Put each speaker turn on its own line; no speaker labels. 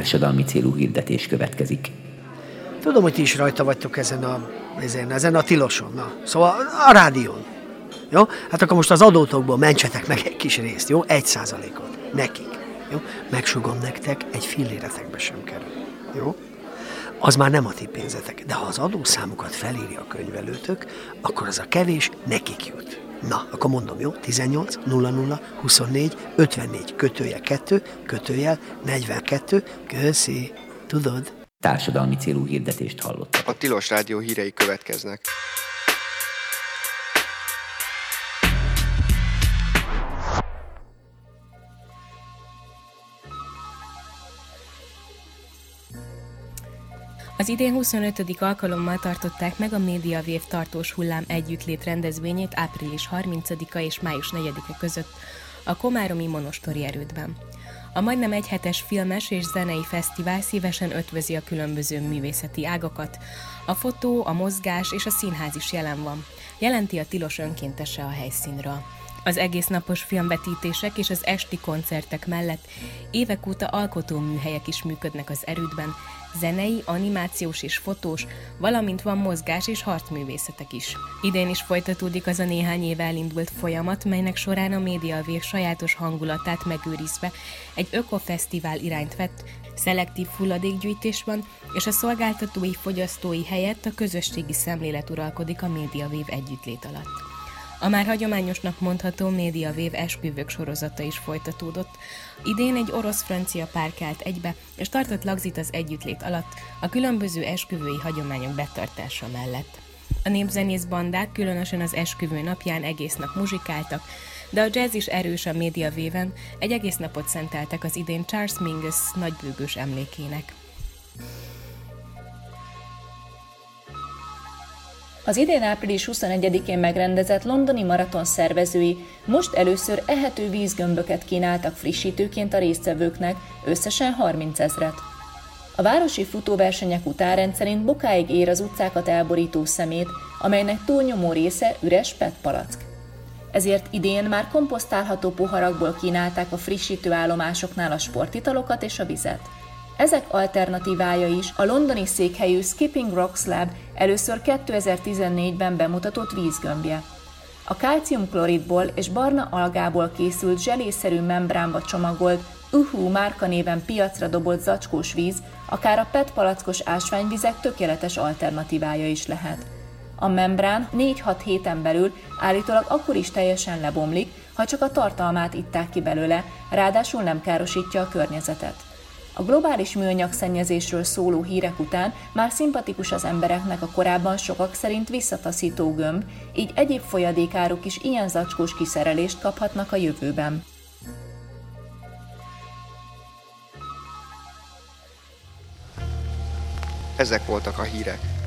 társadalmi célú hirdetés következik.
Tudom, hogy ti is rajta vagytok ezen a tiloson, szóval a rádión. Jó? Hát akkor most az adótokból mentsetek meg egy kis részt, jó? 1%-ot. Nekik. Jó? Megsugom nektek, egy filléretekbe sem kerül. Jó? Az már nem a ti pénzetek, de ha az adószámukat felírja a könyvelőtök, akkor az a kevés nekik jut. Na, akkor mondom, jó? 18 00 24 54 /2 /42. Köszi. Tudod?
Társadalmi célú hirdetést hallottak.
A Tilos Rádió hírei következnek.
Az idén 25. alkalommal tartották meg a Médiavév tartós hullám együttlét rendezvényét április 30-a és május 4-e között a komáromi monostori erődben. A majdnem egyhetes filmes és zenei fesztivál szívesen ötvözi a különböző művészeti ágakat. A fotó, a mozgás és a színház is jelen van, jelenti a Tilos önkéntese a helyszínről. Az egésznapos filmvetítések és az esti koncertek mellett évek óta alkotóműhelyek is működnek az erődben, zenei, animációs és fotós, valamint van mozgás és harcművészetek is. Idén is folytatódik az a néhány éve elindult folyamat, melynek során a Médiavév sajátos hangulatát megőrizve egy ökofesztivál irányt vett, szelektív hulladékgyűjtés van, és a szolgáltatói fogyasztói helyett a közösségi szemlélet uralkodik a Médiavév együttlét alatt. A már hagyományosnak mondható Médiavév esküvők sorozata is folytatódott. Idén egy orosz-francia pár kelt egybe, és tartott lagzit az együttlét alatt a különböző esküvői hagyományok betartása mellett. A népzenész bandák különösen az esküvő napján egész nap muzsikáltak, de a jazz is erős a Médiavéven, egy egész napot szenteltek az idén Charles Mingus nagybőgős emlékének.
Az idén április 21-én megrendezett londoni maraton szervezői most először ehető vízgömböket kínáltak frissítőként a résztvevőknek, összesen 30 000-et. A városi futóversenyek után rendszerint bokáig ér az utcákat elborító szemét, amelynek túlnyomó része üres PET-palack. Ezért idén már komposztálható poharakból kínálták a frissítőállomásoknál a sportitalokat és a vizet. Ezek alternatívája is a londoni székhelyű Skipping Rocks Lab először 2014-ben bemutatott vízgömbje. A kálciumkloridból és barna algából készült zselészerű membránba csomagolt, márkanéven piacra dobott zacskós víz, akár a PET palackos ásványvizek tökéletes alternatívája is lehet. A membrán 4-6 héten belül állítólag akkor is teljesen lebomlik, ha csak a tartalmát itták ki belőle, ráadásul nem károsítja a környezetet. A globális műanyagszennyezésről szóló hírek után már szimpatikus az embereknek a korábban sokak szerint visszataszító gömb, így egyéb folyadékárok is ilyen zacskós kiszerelést kaphatnak a jövőben.
Ezek voltak a hírek.